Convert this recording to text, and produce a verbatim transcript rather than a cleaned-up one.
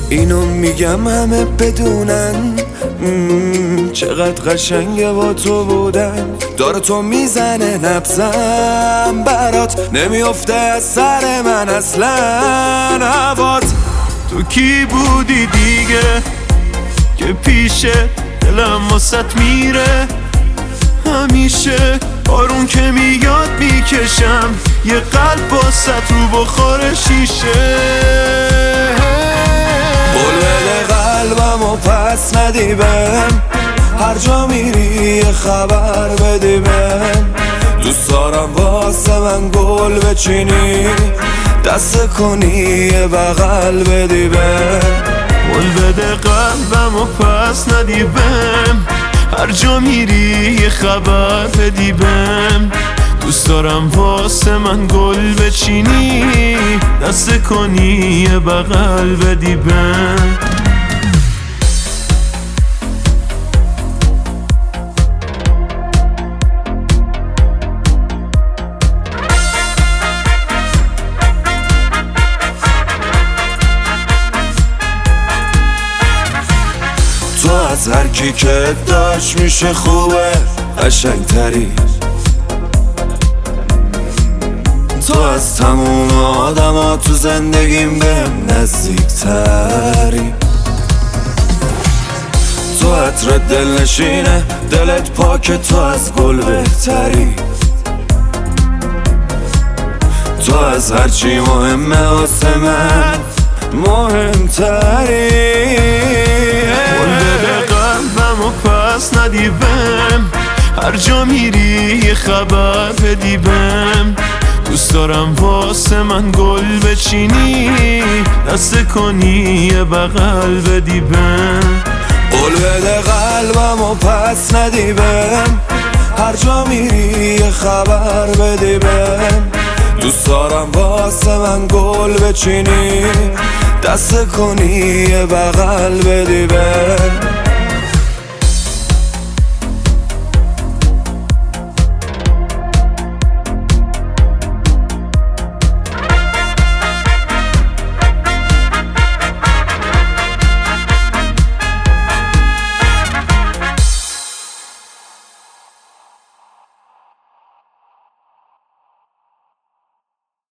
اینو میگم همه بدونن چقدر قشنگه با تو بودن. داره تو میزنه نبزم برات، نمیافته از سر من اصلا هوات. تو کی بودی دیگه که پیشه دلم واسط میره همیشه؟ بارون که میاد میکشم یه قلب واسط رو بخور شیشه. قول بده قلبم و پس ندی بهم، هر جا میری یه خبر بدی بهم. دوست دارم واسه من گل بچینی، دست کنی یه بغل بدی بهم. قول بده قلبم و پس ندی بهم، هر جا میری یه خبر بدی بهم. دوست دارم واسه من گل بچینی، دست کنی یه بغل بدی بهم. تو از هر کی که داشت میشه خوبه قشنگتری، تو از تموم آدم ها تو زندگیم بهم نزدیکتری. تو عطر دل نشینه دلت پاک، تو از گل بهتری. تو از هرچی مهمه واسه من مهمتری. قول بده قلبم و پس ندی بهم، هر جا میری یه خبر بدی بهم. دوست دارم واسه من گل بچینی، دست کنی یه بغل بدی بهم. قول بده قلبم و پس ندی بهم، هر جا میری یه خبر بدی بهم. دوست دارم واسه من گل بچینی، دست کنی یه بغل بدی بهم.